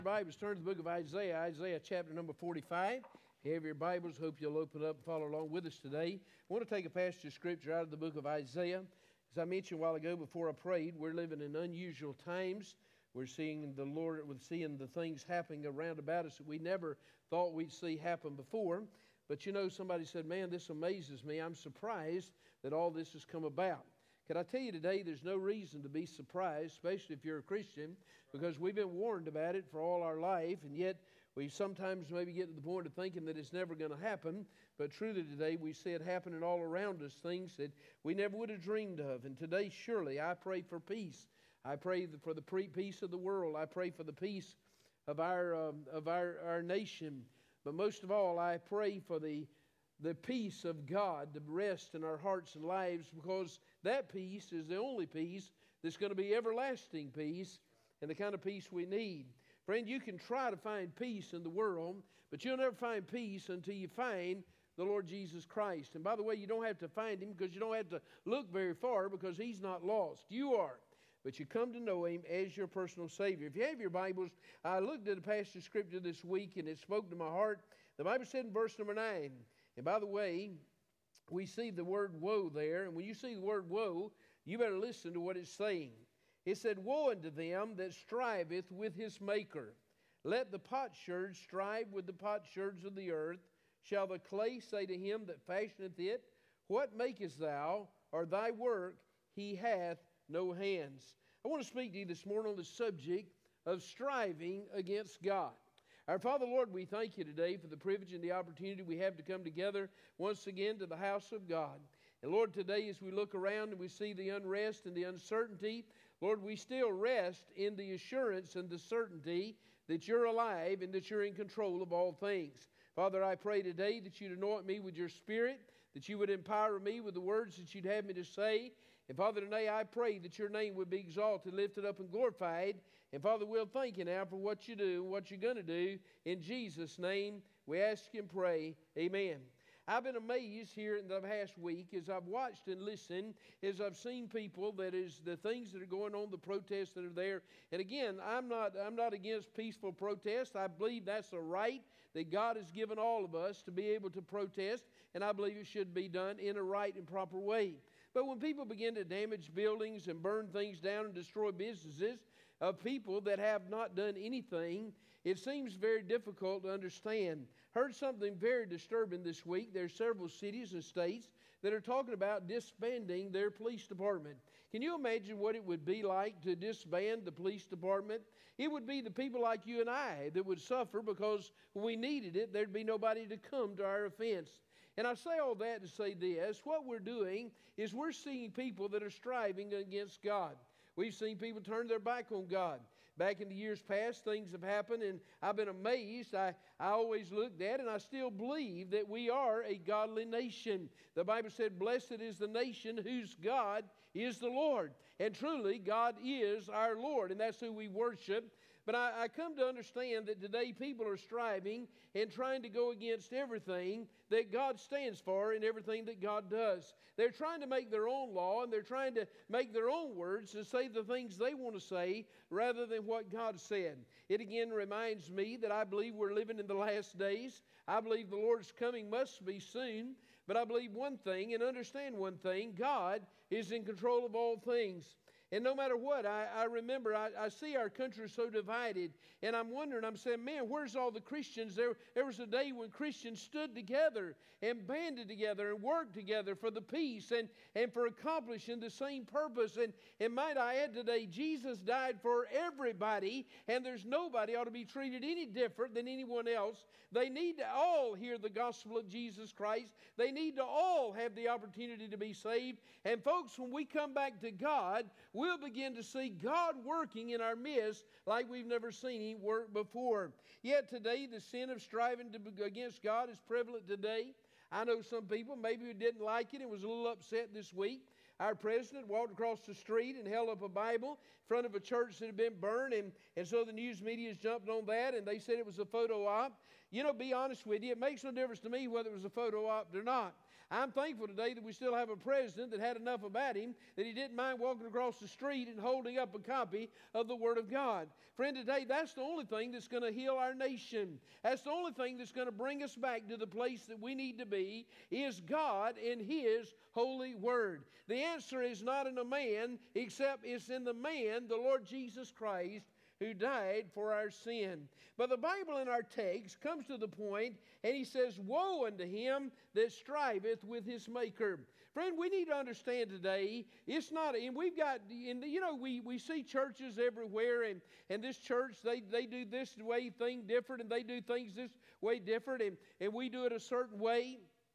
Bibles, turn to the book of Isaiah, Isaiah chapter number 45. If you have your Bibles, hope you'll open up and follow along with us today. I want to take a passage of scripture out of the book of Isaiah. As I mentioned a while ago before I prayed, we're living in unusual times. We're seeing the things happening around about us that we never thought we'd see happen before. But you know, somebody said, man, this amazes me. I'm surprised that all this has come about. Can I tell you today, there's no reason to be surprised, especially if you're a Christian, because we've been warned about it for all our life, and yet we sometimes maybe get to the point of thinking that it's never going to happen. But truly today, we see it happening all around us, things that we never would have dreamed of. And today, surely, I pray for peace. I pray for the peace of the world. I pray for the peace of our nation. But most of all, I pray for the peace of God to rest in our hearts and lives, because that peace is the only peace that's going to be everlasting peace and the kind of peace we need. Friend, you can try to find peace in the world, but you'll never find peace until you find the Lord Jesus Christ. And by the way, you don't have to find Him because you don't have to look very far, because He's not lost. You are. But you come to know Him as your personal Savior. If you have your Bibles, I looked at a passage of Scripture this week and it spoke to my heart. The Bible said in verse number 9, and by the way, we see the word woe there. And when you see the word woe, you better listen to what it's saying. It said, woe unto them that striveth with his maker. Let the potsherd strive with the potsherds of the earth. Shall the clay say to him that fashioneth it, what makest thou? Or thy work, he hath no hands. I want to speak to you this morning on the subject of striving against God. Our Father, Lord, we thank you today for the privilege and the opportunity we have to come together once again to the house of God. And Lord, today as we look around and we see the unrest and the uncertainty, Lord, we still rest in the assurance and the certainty that you're alive and that you're in control of all things. Father, I pray today that you'd anoint me with your Spirit, that you would empower me with the words that you'd have me to say. And Father, today I pray that your name would be exalted, lifted up, and glorified. And Father, we'll thank you now for what you do, what you're going to do. In Jesus' name, we ask and pray. Amen. I've been amazed here in the past week as I've watched and listened, as I've seen people, that is the things that are going on, the protests that are there. And again, I'm not against peaceful protest. I believe that's a right that God has given all of us to be able to protest, and I believe it should be done in a right and proper way. But when people begin to damage buildings and burn things down and destroy businesses of people that have not done anything, it seems very difficult to understand. Heard something very disturbing this week. There's several cities and states that are talking about disbanding their police department. Can you imagine what it would be like to disband the police department? It would be the people like you and I that would suffer, because when we needed it, there'd be nobody to come to our offense. And I say all that to say this. What we're doing is we're seeing people that are striving against God. We've seen people turn their back on God. Back in the years past, things have happened, and I've been amazed. I always looked at, and I still believe that we are a godly nation. The Bible said, blessed is the nation whose God is the Lord. And truly, God is our Lord, and that's who we worship. But I come to understand that today people are striving and trying to go against everything that God stands for and everything that God does. They're trying to make their own law, and they're trying to make their own words and say the things they want to say rather than what God said. It again reminds me that I believe we're living in the last days. I believe the Lord's coming must be soon. But I believe one thing and understand one thing: God is in control of all things. And no matter what, I remember, I see our country so divided, and I'm wondering, I'm saying, man, where's all the Christians? There was a day when Christians stood together and banded together and worked together for the peace and for accomplishing the same purpose. And might I add today, Jesus died for everybody, and there's nobody ought to be treated any different than anyone else. They need to all hear the gospel of Jesus Christ. They need to all have the opportunity to be saved. And folks, when we come back to God, we'll begin to see God working in our midst like we've never seen Him work before. Yet today, the sin of striving against God is prevalent today. I know some people maybe who didn't like it and was a little upset this week. Our president walked across the street and held up a Bible in front of a church that had been burned, and so the news media jumped on that, and they said it was a photo op. You know, be honest with you, it makes no difference to me whether it was a photo op or not. I'm thankful today that we still have a president that had enough about him that he didn't mind walking across the street and holding up a copy of the Word of God. Friend, today that's the only thing that's going to heal our nation. That's the only thing that's going to bring us back to the place that we need to be, is God in His holy Word. The answer is not in a man, except it's in the man, the Lord Jesus Christ, who died for our sin. But the Bible in our text comes to the point, and he says, woe unto him that striveth with his maker. Friend, we need to understand today, it's not, and we've got, we see churches everywhere, and this church, they do this way thing different, and they do things this way different, and we do it a certain way.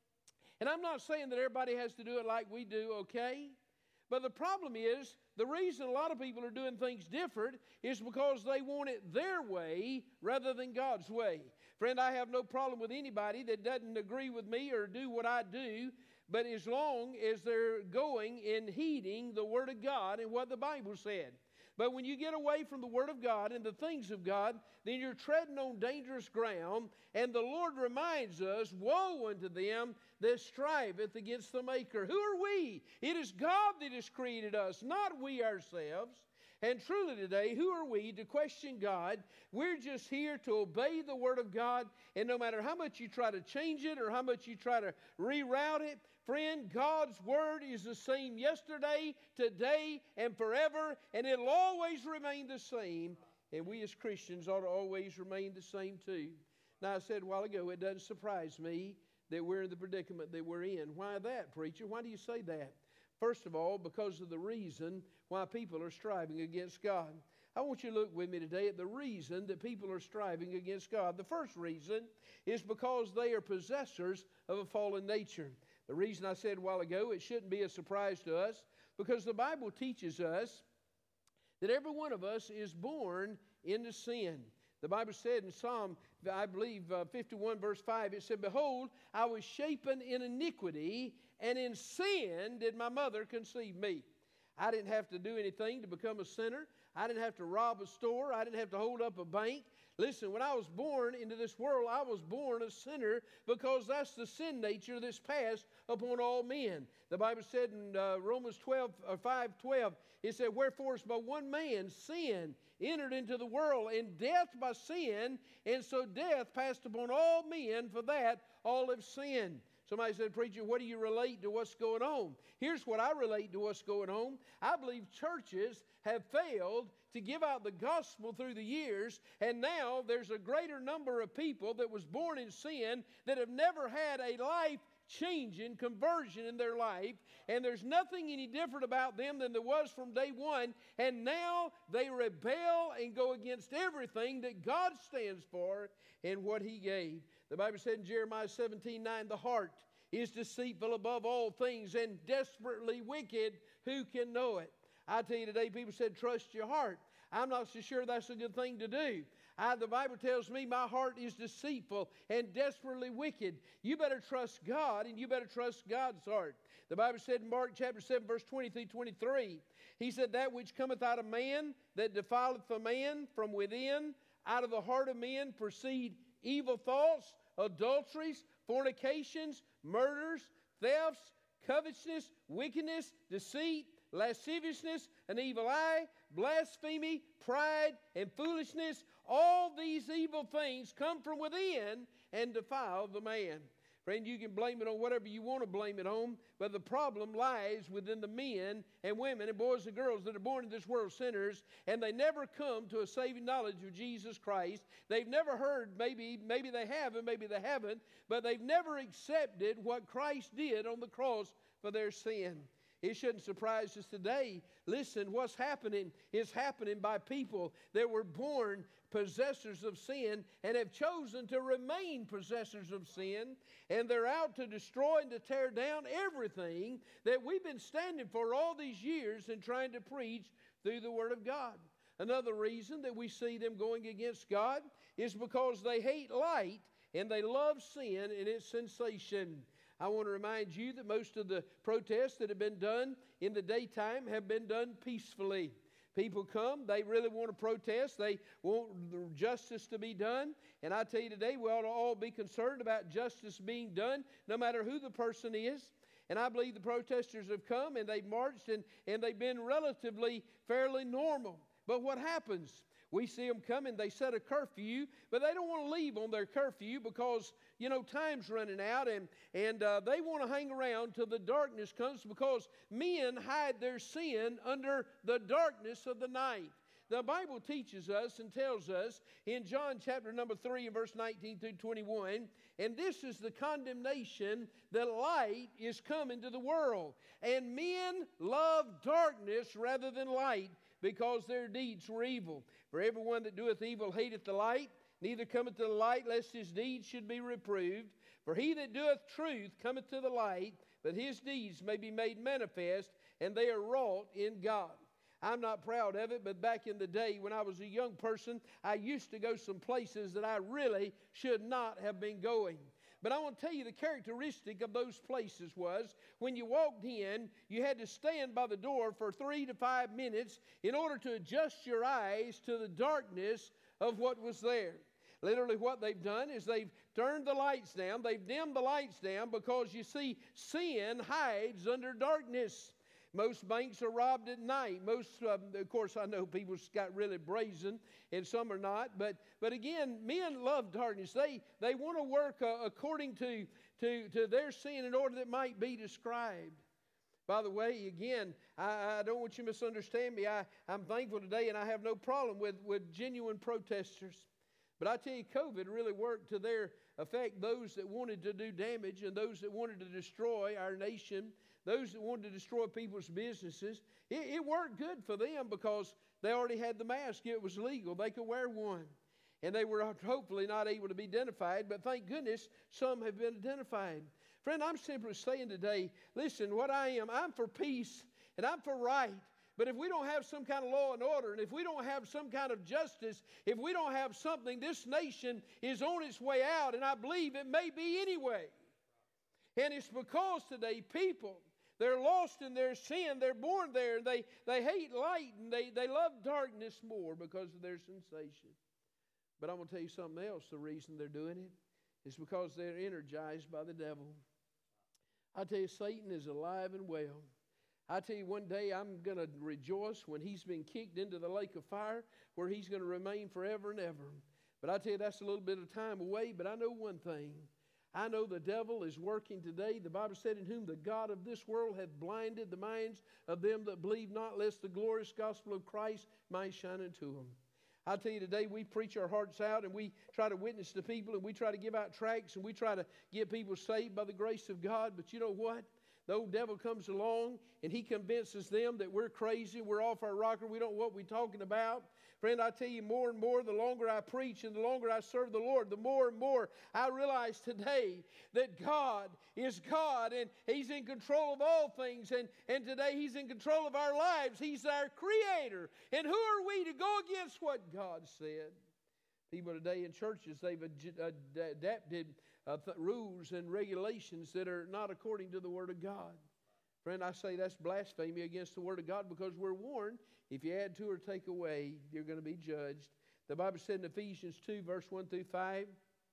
And I'm not saying that everybody has to do it like we do, okay? But the problem is, the reason a lot of people are doing things different is because they want it their way rather than God's way. Friend, I have no problem with anybody that doesn't agree with me or do what I do, but as long as they're going and heeding the Word of God and what the Bible said. But when you get away from the Word of God and the things of God, then you're treading on dangerous ground, and the Lord reminds us, woe unto them that striveth against the Maker. Who are we? It is God that has created us, not we ourselves. And truly today, who are we to question God? We're just here to obey the Word of God, and no matter how much you try to change it or how much you try to reroute it, friend, God's Word is the same yesterday, today, and forever, and it'll always remain the same. And we as Christians ought to always remain the same too. Now, I said a while ago, it doesn't surprise me that we're in the predicament that we're in. Why that, preacher? Why do you say that? First of all, because of the reason why people are striving against God. I want you to look with me today at the reason that people are striving against God. The first reason is because they are possessors of a fallen nature. The reason I said a while ago, it shouldn't be a surprise to us, because the Bible teaches us that every one of us is born into sin. The Bible said in Psalm, I believe, 51 verse 5, it said, behold, I was shapen in iniquity, and in sin did my mother conceive me. I didn't have to do anything to become a sinner. I didn't have to rob a store. I didn't have to hold up a bank. Listen, when I was born into this world, I was born a sinner, because that's the sin nature that's passed upon all men. The Bible said in Romans 5:12, it said, wherefore is by one man sin entered into the world, and death by sin, and so death passed upon all men, for that all have sinned. Somebody said, preacher, what do you relate to what's going on? Here's what I relate to what's going on. I believe churches have failed to give out the gospel through the years, and now there's a greater number of people that was born in sin that have never had a life-changing conversion in their life, and there's nothing any different about them than there was from day one, and now they rebel and go against everything that God stands for and what He gave. The Bible said in Jeremiah 17:9, the heart is deceitful above all things and desperately wicked. Who can know it? I tell you today, people said, trust your heart. I'm not so sure that's a good thing to do. The Bible tells me my heart is deceitful and desperately wicked. You better trust God, and you better trust God's heart. The Bible said in Mark chapter 7, verse 20-23, He said, that which cometh out of man, that defileth a man from within, out of the heart of men proceed evil thoughts, adulteries, fornications, murders, thefts, covetousness, wickedness, deceit, lasciviousness, an evil eye, blasphemy, pride, and foolishness. All these evil things come from within and defile the man. Friend, you can blame it on whatever you want to blame it on, but the problem lies within the men and women and boys and girls that are born in this world sinners, and they never come to a saving knowledge of Jesus Christ. They've never heard, maybe they have and maybe they haven't, but they've never accepted what Christ did on the cross for their sin. It shouldn't surprise us today. Listen, what's happening is happening by people that were born possessors of sin and have chosen to remain possessors of sin, and they're out to destroy and to tear down everything that we've been standing for all these years and trying to preach through the Word of God. Another reason that we see them going against God is because they hate light and they love sin and its sensation. I want to remind you that most of the protests that have been done in the daytime have been done peacefully. People come, they really want to protest. They want the justice to be done. And I tell you today, we ought to all be concerned about justice being done, no matter who the person is. And I believe the protesters have come and they've marched and they've been relatively fairly normal. But what happens? We see them coming, they set a curfew, but they don't want to leave on their curfew because, time's running out and they want to hang around till the darkness comes because men hide their sin under the darkness of the night. The Bible teaches us and tells us in John chapter number 3 and verse 19 through 21, and this is the condemnation that light is come into the world. And men love darkness rather than light because their deeds were evil. For everyone that doeth evil hateth the light, neither cometh to the light, lest his deeds should be reproved. For he that doeth truth cometh to the light, that his deeds may be made manifest, and they are wrought in God. I'm not proud of it, but back in the day when I was a young person, I used to go some places that I really should not have been going. But I want to tell you the characteristic of those places was when you walked in, you had to stand by the door for 3 to 5 minutes in order to adjust your eyes to the darkness of what was there. Literally what they've done is they've turned the lights down, they've dimmed the lights down because you see sin hides under darkness. Most banks are robbed at night. Most, of course, I know people got really brazen, and some are not. But again, men love darkness. They want to work according to their sin in order that it might be described. By the way, again, I don't want you to misunderstand me. I'm thankful today, and I have no problem with genuine protesters. But I tell you, COVID really worked to their effect. Those that wanted to do damage and those that wanted to destroy our nation, those that wanted to destroy people's businesses, it worked good for them because they already had the mask. It was legal. They could wear one. And they were hopefully not able to be identified, but thank goodness some have been identified. Friend, I'm simply saying today, listen, what I am, I'm for peace and I'm for right. But if we don't have some kind of law and order, and if we don't have some kind of justice, if we don't have something, this nation is on its way out, and I believe it may be anyway. And it's because today people, they're lost in their sin, they're born there, and they hate light, and they love darkness more because of their sensation. But I'm going to tell you something else, the reason they're doing it is because they're energized by the devil. I tell you, Satan is alive and well. I tell you, one day I'm going to rejoice when he's been kicked into the lake of fire where he's going to remain forever and ever. But I tell you, that's a little bit of time away, but I know one thing. I know the devil is working today. The Bible said, in whom the God of this world hath blinded the minds of them that believe not, lest the glorious gospel of Christ might shine unto them. I tell you today, we preach our hearts out and we try to witness to people and we try to give out tracts and we try to get people saved by the grace of God. But you know what? The old devil comes along and he convinces them that we're crazy, we're off our rocker, we don't know what we're talking about. Friend, I tell you, more and more, the longer I preach and the longer I serve the Lord, the more and more I realize today that God is God and He's in control of all things. And today He's in control of our lives. He's our Creator. And who are we to go against what God said? People today in churches, they've adapted rules and regulations that are not according to the Word of God. Friend, I say that's blasphemy against the Word of God because we're warned, if you add to or take away, you're going to be judged. The Bible said in Ephesians 2, verse 1 through 5,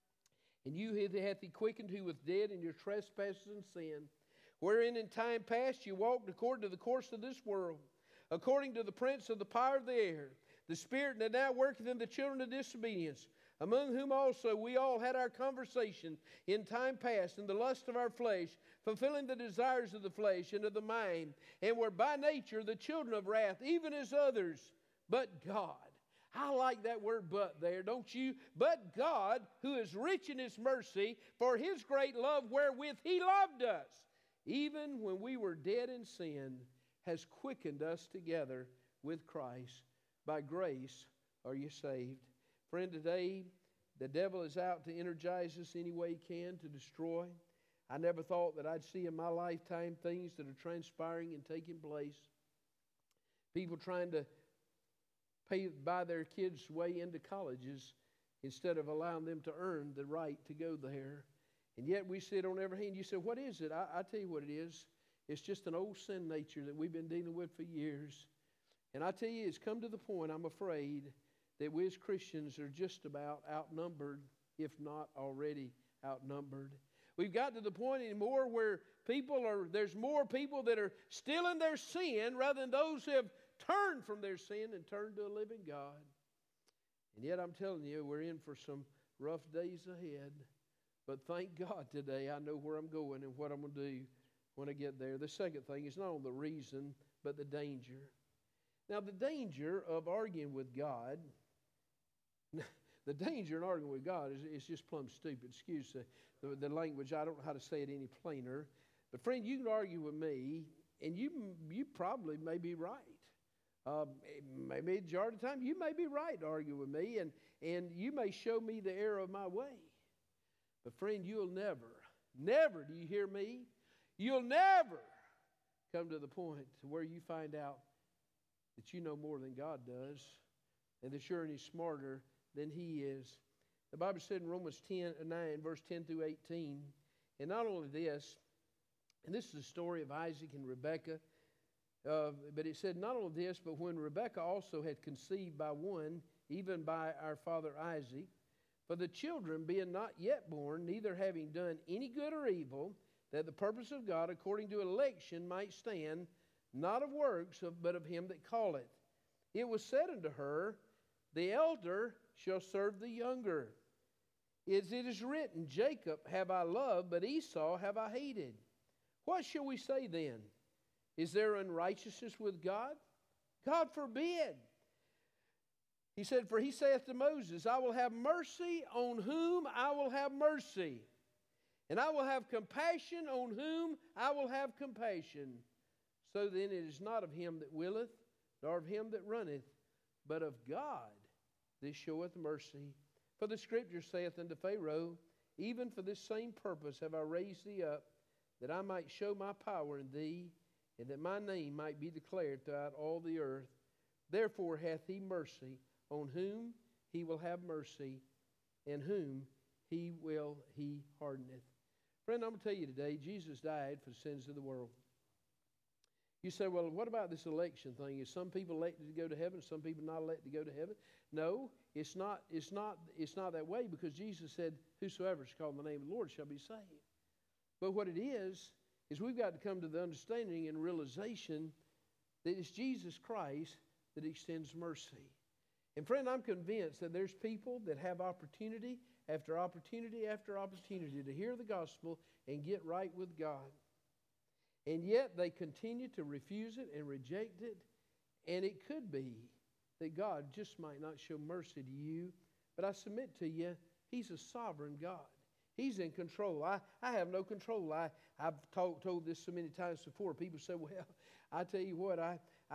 and you hath He quickened who was dead in your trespasses and sin, wherein in time past you walked according to the course of this world, according to the prince of the power of the air, the spirit that now worketh in the children of disobedience, among whom also we all had our conversation in time past in the lust of our flesh, fulfilling the desires of the flesh and of the mind, and were by nature the children of wrath, even as others. But God, I like that word but there, don't you? But God, who is rich in His mercy, for His great love wherewith He loved us, even when we were dead in sin, has quickened us together with Christ. By grace are you saved. Friend, today the devil is out to energize us any way he can, to destroy. I never thought that I'd see in my lifetime things that are transpiring and taking place. People trying to buy their kids' way into colleges instead of allowing them to earn the right to go there. And yet we see it on every hand. You say, what is it? I tell you what it is. It's just an old sin nature that we've been dealing with for years. And I tell you, it's come to the point, I'm afraid, that we as Christians are just about outnumbered, if not already outnumbered. We've got to the point anymore where there's more people that are still in their sin rather than those who have turned from their sin and turned to a living God. And yet I'm telling you, we're in for some rough days ahead. But thank God today I know where I'm going and what I'm going to do when I get there. The second thing is not only the reason, but the danger. Now, the danger of arguing with God, the danger in arguing with God is just plumb stupid. Excuse the language. I don't know how to say it any plainer. But friend, you can argue with me, and you probably may be right. Maybe majority of the time, you may be right to argue with me, and you may show me the error of my way. But friend, you'll never, do you hear me? You'll never come to the point to where you find out that you know more than God does, and that you're any smarter than He is. The Bible said in Romans 9, verse 10 through 18, and not only this, and this is the story of Isaac and Rebekah, but it said not only this, but when Rebekah also had conceived by one, even by our father Isaac, for the children being not yet born, neither having done any good or evil, that the purpose of God according to election might stand, not of works, but of him that calleth. It was said unto her, the elder shall serve the younger. As it is written, Jacob have I loved, but Esau have I hated. What shall we say then? Is there unrighteousness with God? God forbid. He said, for he saith to Moses, I will have mercy on whom I will have mercy, and I will have compassion on whom I will have compassion. So then it is not of him that willeth, nor of him that runneth, but of God that showeth mercy. For the Scripture saith unto Pharaoh, even for this same purpose have I raised thee up, that I might show my power in thee, and that my name might be declared throughout all the earth. Therefore hath he mercy on whom he will have mercy, and whom he hardeneth. Friend, I'm going to tell you today, Jesus died for the sins of the world. You say, well, what about this election thing? Is some people elected to go to heaven, some people not elected to go to heaven? No, it's not that way, because Jesus said, whosoever is called in the name of the Lord shall be saved. But what it is we've got to come to the understanding and realization that it's Jesus Christ that extends mercy. And friend, I'm convinced that there's people that have opportunity after opportunity after opportunity to hear the gospel and get right with God. And yet they continue to refuse it and reject it. And it could be that God just might not show mercy to you. But I submit to you, He's a sovereign God. He's in control. I have no control. I've told this so many times before. People say, well, I tell you what,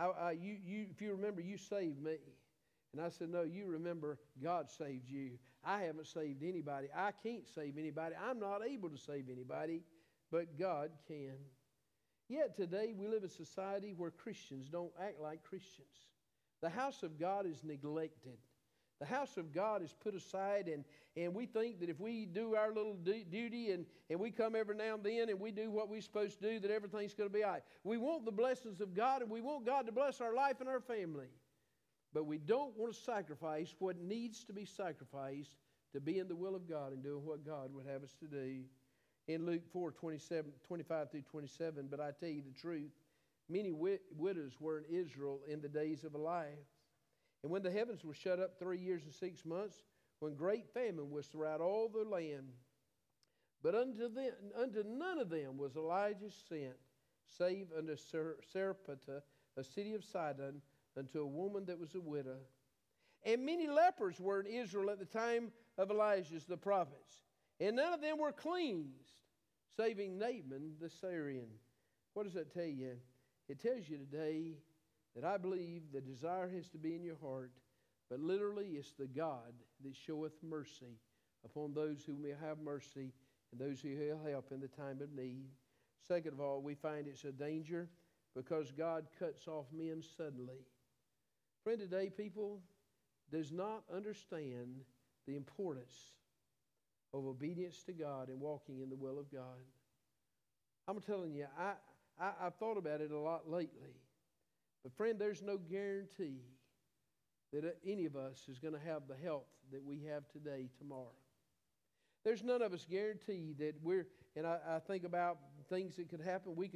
if you remember, you saved me. And I said, no, you remember God saved you. I haven't saved anybody. I can't save anybody. I'm not able to save anybody, but God can. Yet today we live in a society where Christians don't act like Christians. The house of God is neglected. The house of God is put aside, and we think that if we do our little duty and we come every now and then and we do what we're supposed to do, that everything's going to be all right. We want the blessings of God, and we want God to bless our life and our family. But we don't want to sacrifice what needs to be sacrificed to be in the will of God and doing what God would have us to do. In Luke 4:25 through 27, but I tell you the truth, many widows were in Israel in the days of Elias. And when the heavens were shut up 3 years and 6 months, when great famine was throughout all the land, but unto none of them was Elijah sent, save unto Sarepta, a city of Sidon, unto a woman that was a widow. And many lepers were in Israel at the time of Elijah the prophets, and none of them were cleansed, saving Naaman the Syrian. What does that tell you? It tells you today that I believe the desire has to be in your heart, but literally it's the God that showeth mercy upon those who may have mercy and those who will help in the time of need. Second of all, we find it's a danger because God cuts off men suddenly. Friend, today people does not understand the importance of obedience to God and walking in the will of God. I'm telling you, I've thought about it a lot lately. But friend, there's no guarantee that any of us is going to have the health that we have today tomorrow. There's none of us guaranteed that and I think about things that could happen. I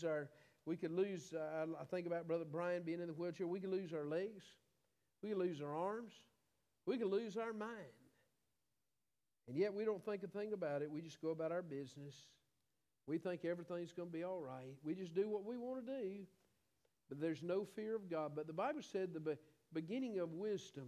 think about Brother Brian being in the wheelchair. We could lose our legs. We could lose our arms. We could lose our mind. And yet we don't think a thing about it. We just go about our business. We think everything's going to be all right. We just do what we want to do. But there's no fear of God. But the Bible said the beginning of wisdom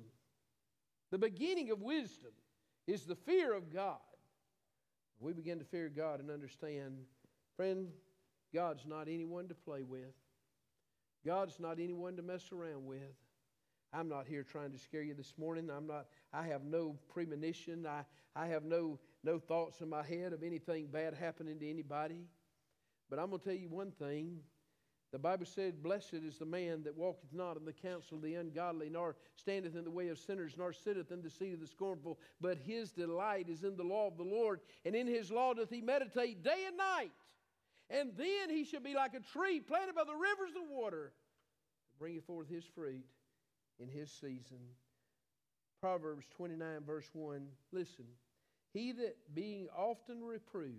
is the fear of God. We begin to fear God and understand, friend, God's not anyone to play with. God's not anyone to mess around with. I'm not here trying to scare you this morning. I have no premonition. I have no thoughts in my head of anything bad happening to anybody. But I'm going to tell you one thing. The Bible said, blessed is the man that walketh not in the counsel of the ungodly, nor standeth in the way of sinners, nor sitteth in the seat of the scornful, but his delight is in the law of the Lord, and in his law doth he meditate day and night. And then he shall be like a tree planted by the rivers of water, that bringeth forth his fruit in his season. Proverbs 29 verse 1, listen. He that being often reproved,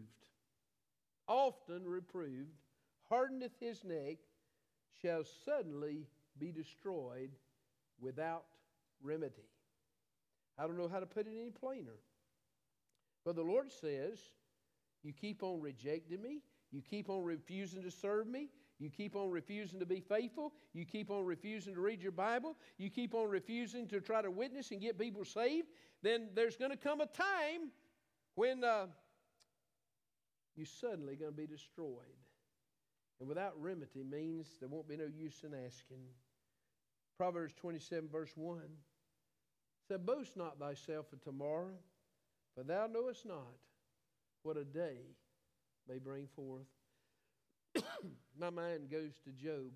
hardeneth his neck, shall suddenly be destroyed without remedy. I don't know how to put it any plainer. But the Lord says, you keep on rejecting me, you keep on refusing to serve me, you keep on refusing to be faithful, you keep on refusing to read your Bible, you keep on refusing to try to witness and get people saved, then there's going to come a time when you're suddenly going to be destroyed. And without remedy means there won't be no use in asking. Proverbs 27 verse 1 said, boast not thyself of tomorrow, for thou knowest not what a day may bring forth. My mind goes to Job.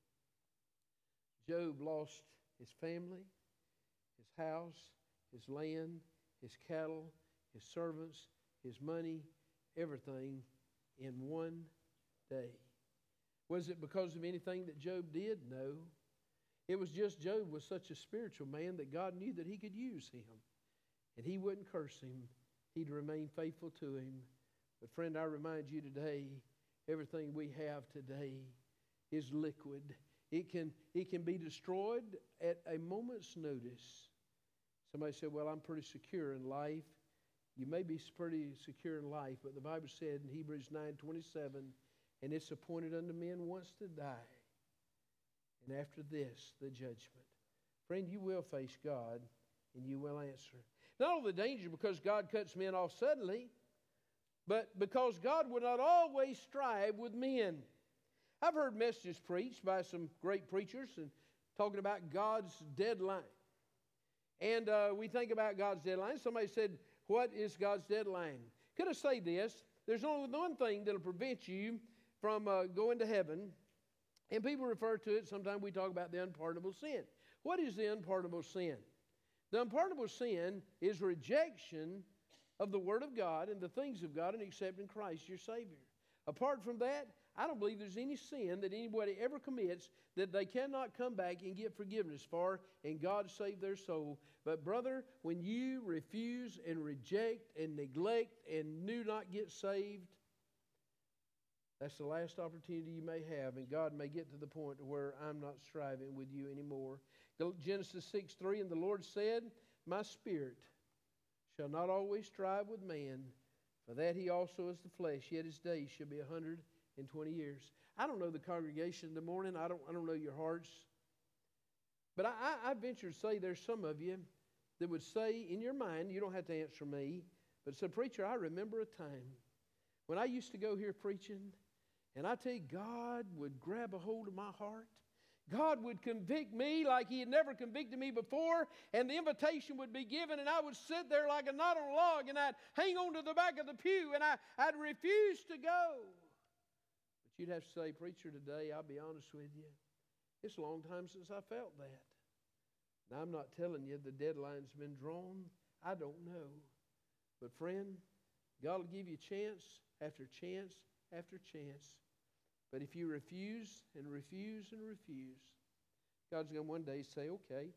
Job lost his family, his house, his land, his cattle, his servants, his money, everything in one day. Was it because of anything that Job did? No. It was just Job was such a spiritual man that God knew that he could use him. And he wouldn't curse him. He'd remain faithful to him. But friend, I remind you today, everything we have today is liquid. It can be destroyed at a moment's notice. Somebody said, well, I'm pretty secure in life. You may be pretty secure in life, but the Bible said in Hebrews 9:27, and it's appointed unto men once to die, and after this, the judgment. Friend, you will face God, and you will answer. Not only the danger because God cuts men off suddenly, but because God would not always strive with men. I've heard messages preached by some great preachers and talking about God's deadline. And we think about God's deadline. Somebody said, what is God's deadline? Could I say this? There's only one thing that will prevent you from going to heaven, and people refer to it, sometimes we talk about the unpardonable sin. What is the unpardonable sin? The unpardonable sin is rejection of the Word of God and the things of God and accepting Christ your Savior. Apart from that, I don't believe there's any sin that anybody ever commits that they cannot come back and get forgiveness for and God save their soul. But brother, when you refuse and reject and neglect and do not get saved, that's the last opportunity you may have, and God may get to the point where I'm not striving with you anymore. Genesis 6:3, and the Lord said, my spirit shall not always strive with man, for that he also is the flesh, yet his days shall be 120 years. I don't know the congregation in the morning. I don't know your hearts. But I venture to say there's some of you that would say in your mind, you don't have to answer me, but say, preacher, I remember a time when I used to go here preaching, and I tell you, God would grab a hold of my heart. God would convict me like he had never convicted me before, and the invitation would be given, and I would sit there like a knot on a log, and I'd hang on to the back of the pew, and I'd refuse to go. But you'd have to say, preacher, today, I'll be honest with you, it's a long time since I felt that. Now, I'm not telling you the deadline's been drawn. I don't know. But friend, God will give you chance after chance after chance. But if you refuse and refuse and refuse, God's going to one day say, okay,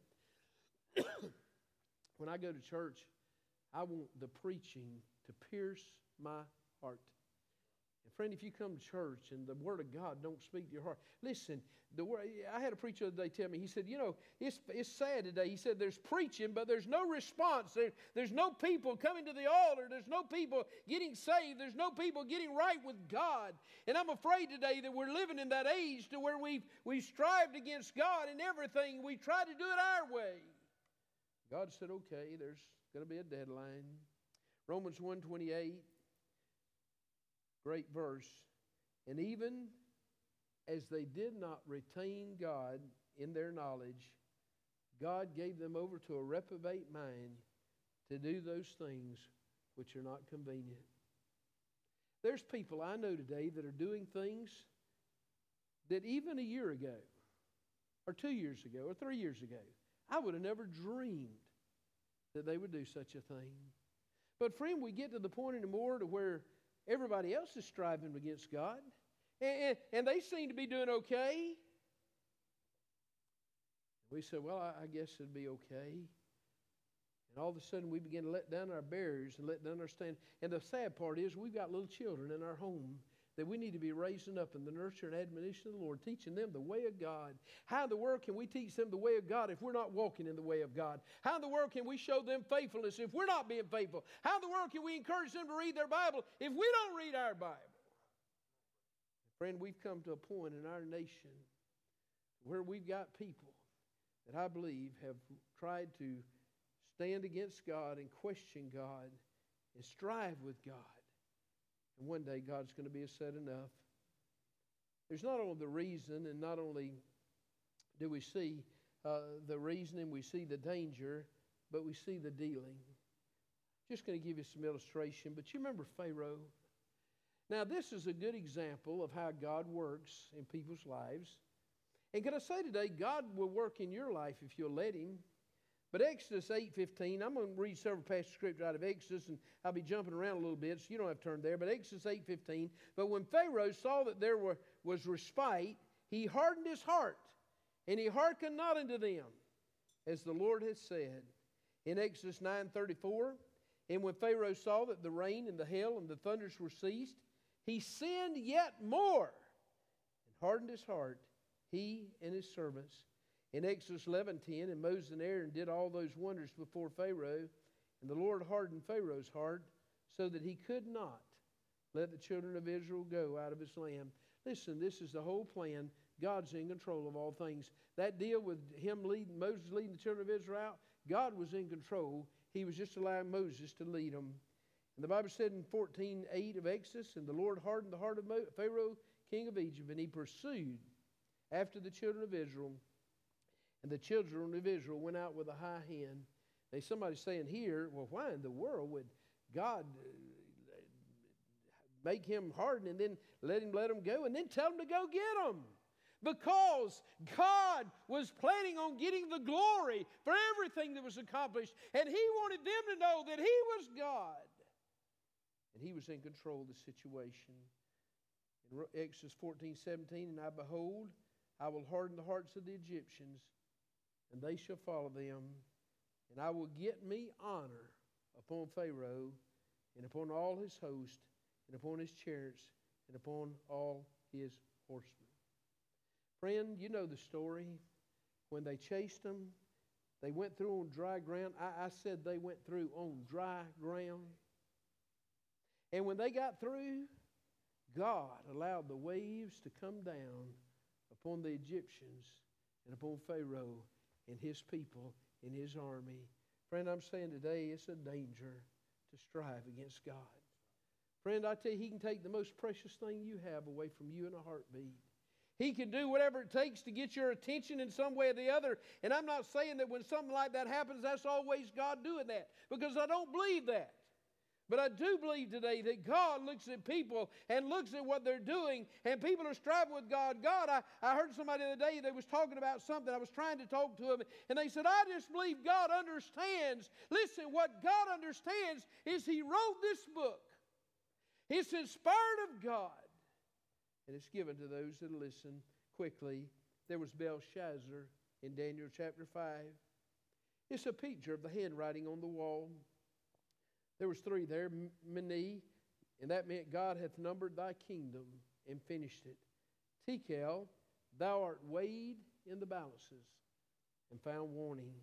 when I go to church, I want the preaching to pierce my heart. And friend, if you come to church and the Word of God don't speak to your heart, listen, I had a preacher the other day tell me, he said, it's sad today. He said, there's preaching, but there's no response. There's no people coming to the altar. There's no people getting saved. There's no people getting right with God. And I'm afraid today that we're living in that age to where we've strived against God in everything. We try to do it our way. God said, okay, there's going to be a deadline. Romans 1:28, great verse. And even as they did not retain God in their knowledge, God gave them over to a reprobate mind to do those things which are not convenient. There's people I know today that are doing things that even a year ago, or 2 years ago, or 3 years ago, I would have never dreamed that they would do such a thing. But friend, we get to the point anymore to where everybody else is striving against God, and they seem to be doing okay. We said, well, I guess it'd be okay. And all of a sudden we begin to let down our barriers and let down our stand. And the sad part is we've got little children in our home that we need to be raising up in the nurture and admonition of the Lord, teaching them the way of God. How in the world can we teach them the way of God if we're not walking in the way of God? How in the world can we show them faithfulness if we're not being faithful? How in the world can we encourage them to read their Bible if we don't read our Bible? Friend, we've come to a point in our nation where we've got people that I believe have tried to stand against God and question God and strive with God. And one day God's going to be said enough. There's not only the reason, and not only do we see the reasoning, we see the danger, but we see the dealing. Just going to give you some illustration, but you remember Pharaoh? Now this is a good example of how God works in people's lives. And can I say today, God will work in your life if you'll let Him. But Exodus 8:15, I'm going to read several passages of Scripture out of Exodus, and I'll be jumping around a little bit, so you don't have to turn there. But Exodus 8:15, but when Pharaoh saw that there was respite, he hardened his heart, and he hearkened not unto them, as the Lord had said. In Exodus 9:34, and when Pharaoh saw that the rain and the hail and the thunders were ceased, he sinned yet more, and hardened his heart, he and his servants. In Exodus 11:10, and Moses and Aaron did all those wonders before Pharaoh, and the Lord hardened Pharaoh's heart so that he could not let the children of Israel go out of his land. Listen, this is the whole plan. God's in control of all things. That deal with Moses leading the children of Israel out, God was in control. He was just allowing Moses to lead them. And the Bible said in 14:8 of Exodus, and the Lord hardened the heart of Pharaoh, king of Egypt, and he pursued after the children of Israel. And the children of Israel went out with a high hand. There's somebody saying here, well, why in the world would God make him harden and then let him go and then tell him to go get them? Because God was planning on getting the glory for everything that was accomplished. And He wanted them to know that He was God. And He was in control of the situation. In Exodus 14:17, and I behold, I will harden the hearts of the Egyptians, and they shall follow them. And I will get me honor upon Pharaoh, and upon all his host, and upon his chariots, and upon all his horsemen. Friend, you know the story. When they chased them, they went through on dry ground. I said they went through on dry ground. And when they got through, God allowed the waves to come down upon the Egyptians and upon Pharaoh and his people and his army. Friend, I'm saying today it's a danger to strive against God. Friend, I tell you, He can take the most precious thing you have away from you in a heartbeat. He can do whatever it takes to get your attention in some way or the other. And I'm not saying that when something like that happens, that's always God doing that, because I don't believe that. But I do believe today that God looks at people and looks at what they're doing, and people are striving with God. I heard somebody the other day, they was talking about something. I was trying to talk to them, and they said, I just believe God understands. Listen, what God understands is He wrote this book. It's inspired of God, and it's given to those that listen quickly. There was Belshazzar in Daniel chapter 5. It's a picture of the handwriting on the wall. There was 3 there, Mene, and that meant God hath numbered thy kingdom and finished it. Tekel, thou art weighed in the balances and found wanting.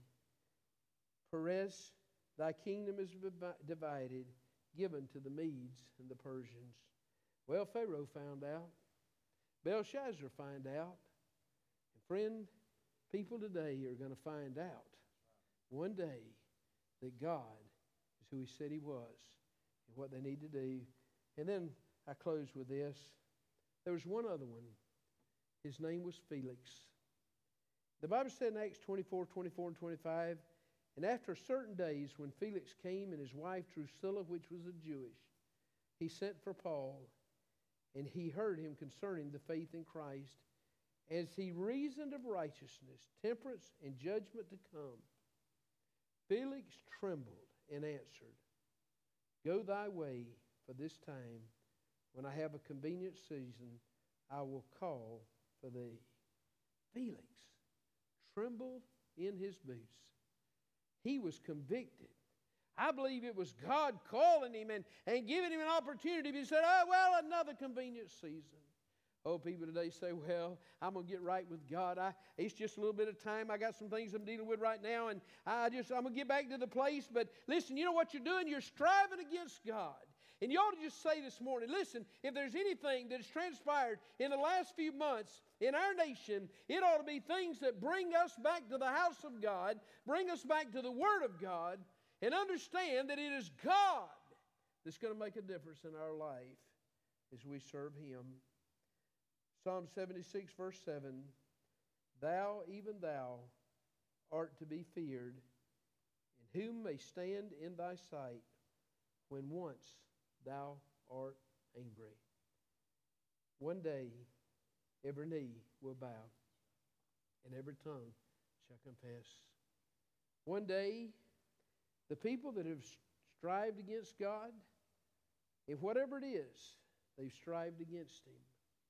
Perez, thy kingdom is divided, given to the Medes and the Persians. Well, Pharaoh found out. Belshazzar found out. And friend, people today are going to find out one day that God is who He said He was and what they need to do. And then I close with this. There was one other one. His name was Felix. The Bible said in Acts 24, 24 and 25, and after certain days when Felix came and his wife Drusilla, which was a Jewish, he sent for Paul, and he heard him concerning the faith in Christ, as he reasoned of righteousness, temperance, and judgment to come. Felix trembled and answered, Go thy way, for this time, when I have a convenient season, I will call for thee. Felix trembled in his boots. He was convicted. I believe it was God calling him and giving him an opportunity. He said, oh, well, another convenient season. Oh, people today say, well, I'm going to get right with God. It's just a little bit of time. I got some things I'm dealing with right now, and I'm going to get back to the place. But listen, you know what you're doing? You're striving against God. And you ought to just say this morning, listen, if there's anything that has transpired in the last few months in our nation, it ought to be things that bring us back to the house of God, bring us back to the Word of God, and understand that it is God that's going to make a difference in our life as we serve Him. Psalm 76, verse 7, Thou, even Thou, art to be feared, and whom may stand in Thy sight when once Thou art angry. One day, every knee will bow, and every tongue shall confess. One day, the people that have strived against God, if whatever it is, they've strived against Him,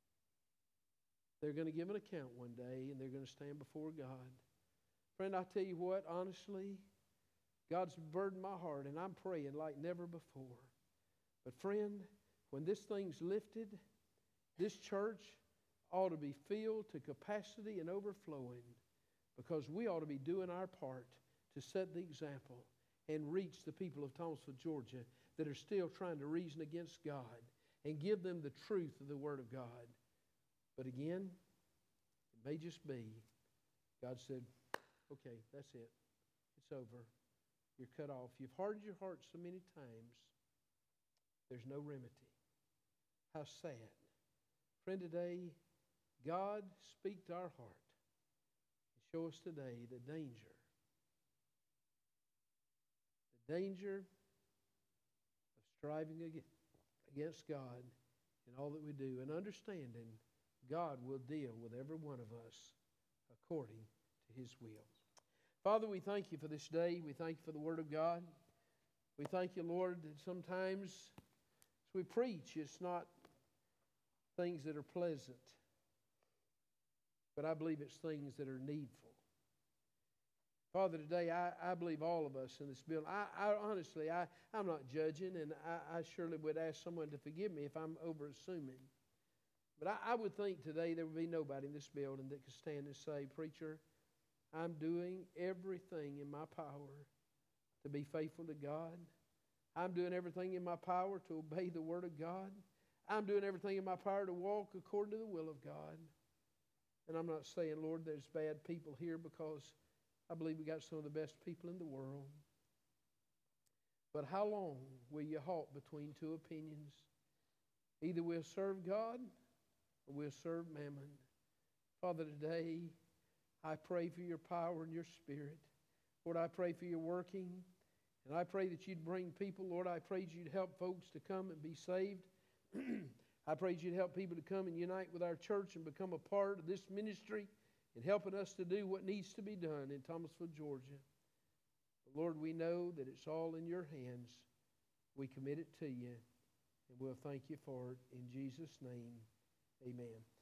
they're going to give an account one day, and they're going to stand before God. Friend, I tell you what, honestly, God's burdened my heart, and I'm praying like never before. But friend, when this thing's lifted, this church ought to be filled to capacity and overflowing, because we ought to be doing our part to set the example and reach the people of Thomasville, Georgia, that are still trying to reason against God, and give them the truth of the Word of God. But again, it may just be, God said, okay, that's it. It's over. You're cut off. You've hardened your heart so many times, there's no remedy. How sad. Friend, today, God, speak to our heart and show us today the danger of striving against God in all that we do, and understanding God will deal with every one of us according to His will. Father, we thank You for this day. We thank You for the Word of God. We thank You, Lord, that sometimes as we preach, it's not things that are pleasant, but I believe it's things that are needful. Father, today I believe all of us in this building, honestly, I'm not judging, and I surely would ask someone to forgive me if I'm over-assuming. But I would think today there would be nobody in this building that could stand and say, Preacher, I'm doing everything in my power to be faithful to God. I'm doing everything in my power to obey the Word of God. I'm doing everything in my power to walk according to the will of God. And I'm not saying, Lord, there's bad people here, because I believe we got some of the best people in the world. But how long will you halt between two opinions? Either we'll serve God or we'll serve mammon. Father, today I pray for Your power and Your Spirit. Lord, I pray for Your working. And I pray that You'd bring people. Lord, I pray that You'd help folks to come and be saved. I pray that You'd help people to come and unite with our church and become a part of this ministry and helping us to do what needs to be done in Thomasville, Georgia. But Lord, we know that it's all in Your hands. We commit it to You, and we'll thank You for it. In Jesus' name, amen.